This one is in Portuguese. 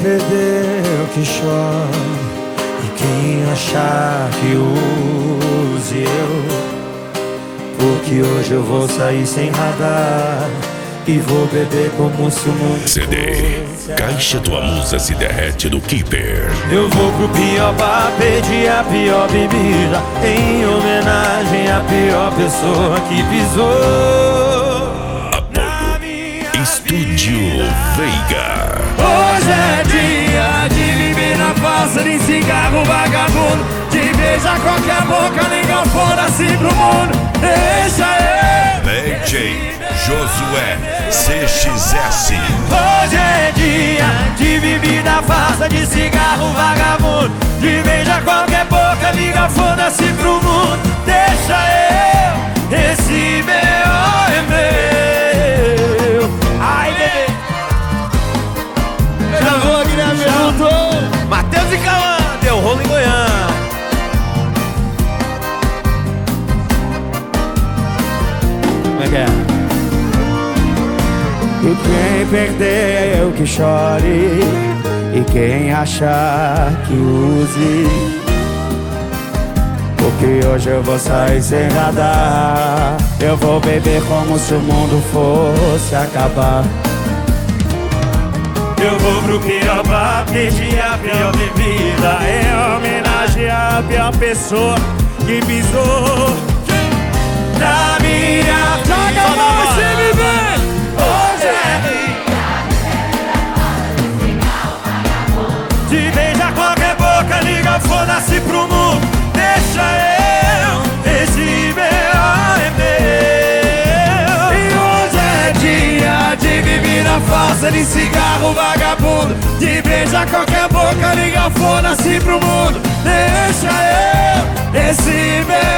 perder o que chora, e quem achar que use eu, porque hoje eu vou sair sem radar e vou beber como se o mundo CD Caixa Tua Musa Se Derrete do Keeper. Eu vou pro pior bar pedir a pior bebida, em homenagem à pior pessoa que pisou. Apoio Estúdio Veiga. Hoje é dia de viver na farsa, de cigarro vagabundo, de beijar qualquer boca, ligar foda-se pro mundo. Deixa eu DJ Josué CXS. Hoje é dia de bebida farsa, de cigarro vagabundo, de beijar qualquer boca, liga foda-se pro mundo. Deixa eu, esse B.O. é meu. Ai, bebê. Chamou, Guilherme, junto. Matheus e Cauã, deu rolo em Goiânia. Como é que é? E quem perdeu que chore, e quem achar que use, porque hoje eu vou sair sem radar. Eu vou beber como se o mundo fosse acabar. Eu vou pro pior bar pedir a pior bebida, em homenagem à pior pessoa que pisou na minha vida. Hoje é de beijar qualquer boca, liga foda-se pro mundo. Deixa eu, esse B.O. é meu. E hoje é dia de bebida falsa, de cigarro vagabundo, de beijar qualquer boca, liga foda-se pro mundo. Deixa eu, esse B.O.